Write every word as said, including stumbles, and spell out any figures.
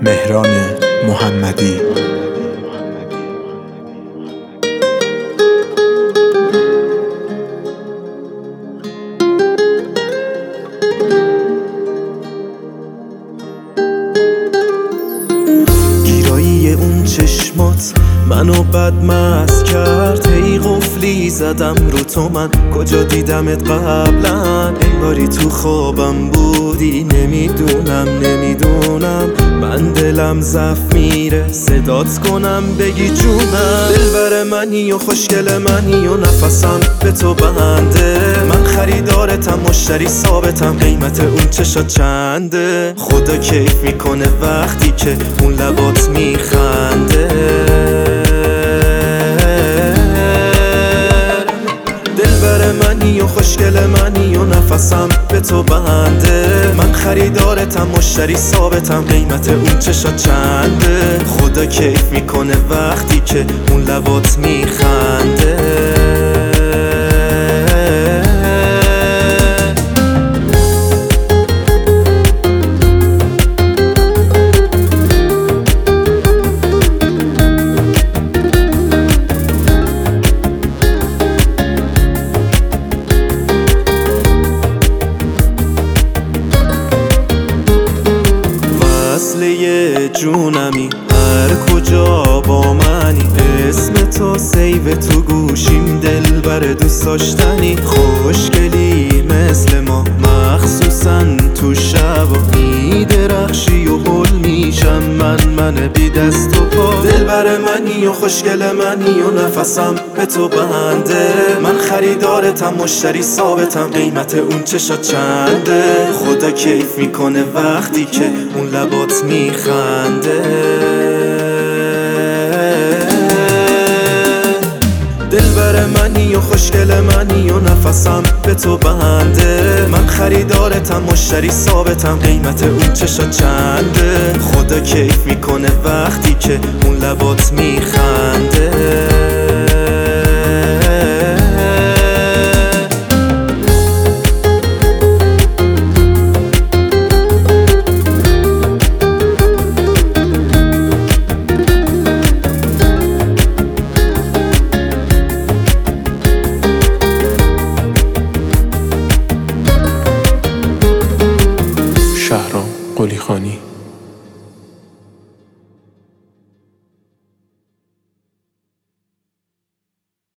مهران محمدی. گیرایی اون چشمات منو بدمست کرد، هی قفلی زدم رو تو، من کجا دیدمت قبلا؟ انگاری تو خوابم بودی، نمیدونم نمیدونم من دلم ضعف میره صدات کنم بگی جونم. دلبر منی و خوشگل منی و نفسم به تو بنده، من خریدارتم مشتری ثابتم، قیمت اون چشات چنده؟ خدا کیف میکنه وقتی که اون لبات میخنده. دلبر منی و خوشگل منی و نفسم به تو بنده، من خریدارتم مشتری ثابتم، قیمت اون چشات چنده؟ خدا کیف میکنه وقتی که اون لبات میخنده. وصله جونمی هر کجا با منی، اسم تو سیو تو گوشیم، دلبر دوست داشتنی، خوشگلی مثل ما مخصوصا تو شبا میدرخشی و هل میشم من من بی دست و پا. دلبر منی و خوشگل منی و نفسم به تو بنده، من خریدارتم مشتری ثابتم، قیمت اون چشات چنده؟ خدا کیف میکنه وقتی که اون لبات میخنده. دلبر منی و خوشگل منی و نفسم به تو بنده، من خریدارتم مشتری ثابتم، قیمت اون چشات چنده؟ خدا کیف میکنه وقتی که اون لبات میخنده. شهرام قلیخانی.